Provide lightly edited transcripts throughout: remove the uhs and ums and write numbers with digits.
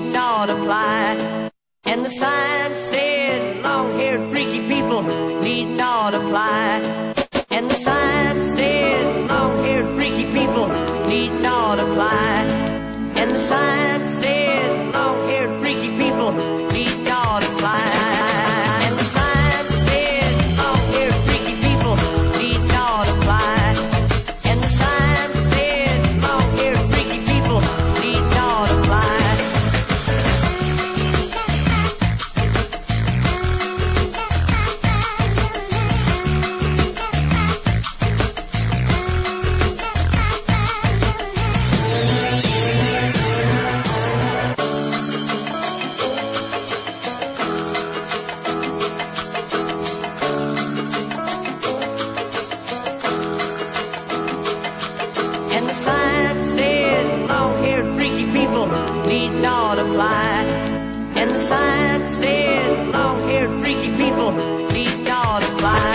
need not apply. And the sign said, long-haired freaky people need not apply. And the sign said, long-haired freaky people need not apply. And the sign said, long-haired freaky people need not apply. And the sign said, long-haired freaky people need not apply. And the sign said, long-haired freaky people need not apply. And the sign said, long-haired freaky people need not apply. And the sign said, long-haired freaky people need not apply.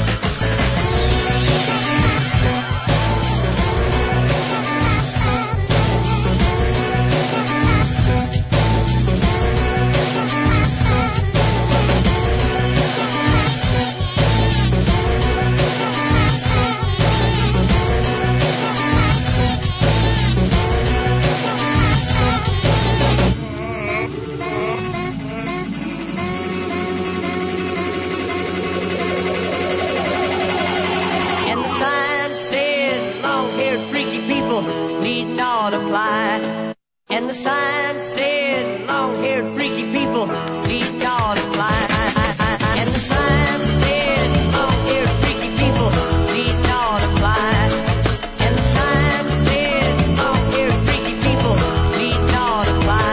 And the sign said, long-haired freaky people need not apply. And the sign said, long-haired freaky people need not apply. And the sign said, long-haired freaky people need not apply. And the sign said, long-haired freaky people need not apply.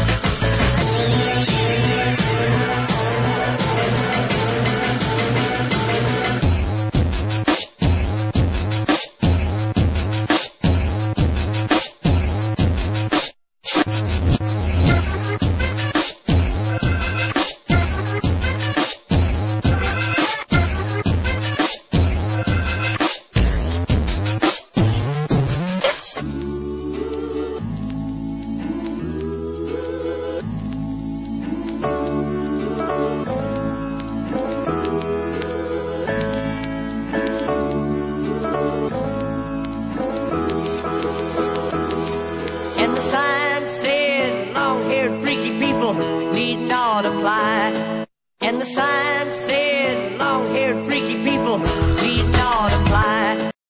And the sign said, long-haired freaky people need not apply. And the sign said, long-haired freaky people need not apply.